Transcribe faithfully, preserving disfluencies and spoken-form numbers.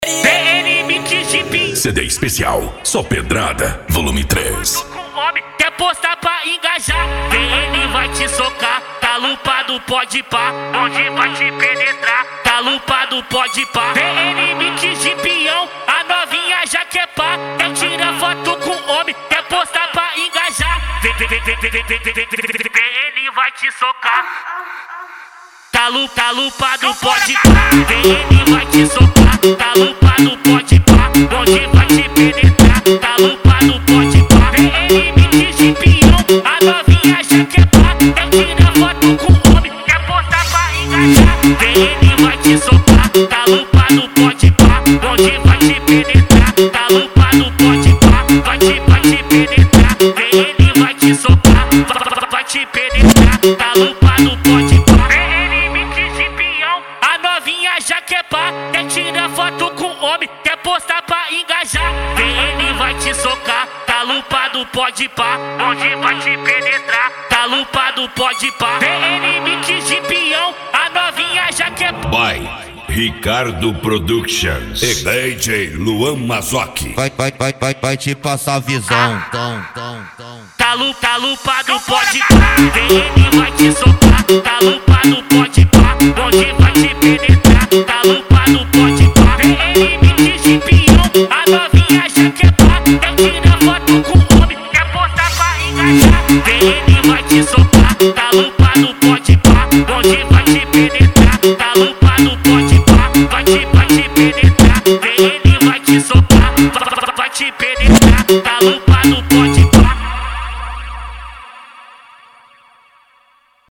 D N Mix Jeep C D especial, só pedrada, volume três. com homem, quer postar pra engajar? D N vai te socar, tá lupado, pode pá, onde vai te penetrar? Tá lupado, pode pá. D N Mix Jeepião, a novinha já quer pá, quer tirar foto com homem, quer postar pra engajar? D N vai te socar. Tá lupa, tá lupado, pode pá. D N vai te socar. Tá lupado, pode pá. Onde vai te penetrar? Tá lupado, pode pá. D N Mix Jeepião, a novinha já quer pá, quer tirar foto com homem, quer postar pra engajar? D N vai te socar. Tá lupado, pode pá. Onde vai te penetrar? Tá lupado, pode pá. Vai te, vai te penetrar. D N vai te socar. Vai, vai te penetrar. Tá lupado, pode pá. A novinha já quer pá, quer tirar foto com homem, quer postar pra engajar? D N vai te socar, tá lupado, pode pá. Onde vai te penetrar? Tá lupado, pode pá. D N Mix Jeepião, a novinha já quer pá. By Ricardo Productions e D J Luan Mazoki. Vai, vai, vai, vai, vai te passar visão. Tom, tom, tom. Tá, lu, tá lupado, pode pá. D N vai te socar, tá lupado, pode pá. Onde vai te penetrar? Tá lupado, pode pá. D N Mix Jeepião, a novinha já quer pá, quer tirar foto com homem, quer postar pra engajar? D N vai te socar, tá lupado, pode pá. Onde vai